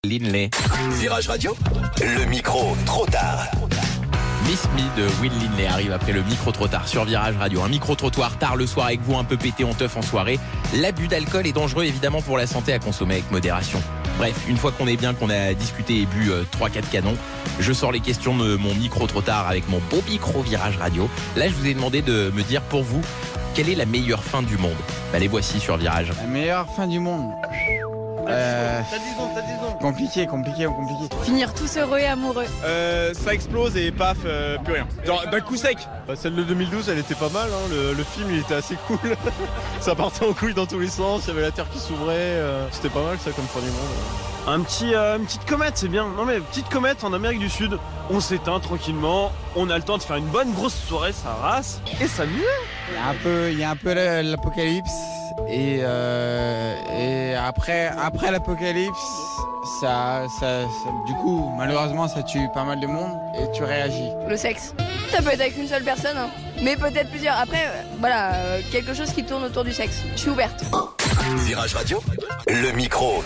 Linley. Virage Radio, le micro trop tard. Miss Me de Will Linley arrive après le micro trop tard sur Virage Radio. Un micro trottoir tard le soir avec vous, un peu pété en teuf en soirée. L'abus d'alcool est dangereux évidemment pour la santé, à consommer avec modération. Bref, une fois qu'on est bien, qu'on a discuté et bu 3-4 canons, je sors les questions de mon micro trop tard avec mon beau micro Virage Radio. Là, je vous ai demandé de me dire pour vous, quelle est la meilleure fin du monde ? Les voici sur Virage. La meilleure fin du monde. T'as 10 secondes. Compliqué. Finir tous heureux et amoureux. Ça explose et paf, plus rien. Genre d'un coup sec. Celle de 2012, elle était pas mal, hein. Le film il était assez cool. Ça partait en couille dans tous les sens, il y avait la terre qui s'ouvrait. C'était pas mal ça comme fin du monde. Une petite comète, c'est bien. Non mais petite comète en Amérique du Sud. On s'éteint tranquillement, on a le temps de faire une bonne grosse soirée, ça rase et s'amuser. Il y a un peu l'apocalypse et après l'apocalypse, du coup, malheureusement, ça tue pas mal de monde et tu réagis. Le sexe. Ça peut être avec une seule personne, hein. Mais peut-être plusieurs. Après, quelque chose qui tourne autour du sexe. Je suis ouverte. Virage Radio, le micro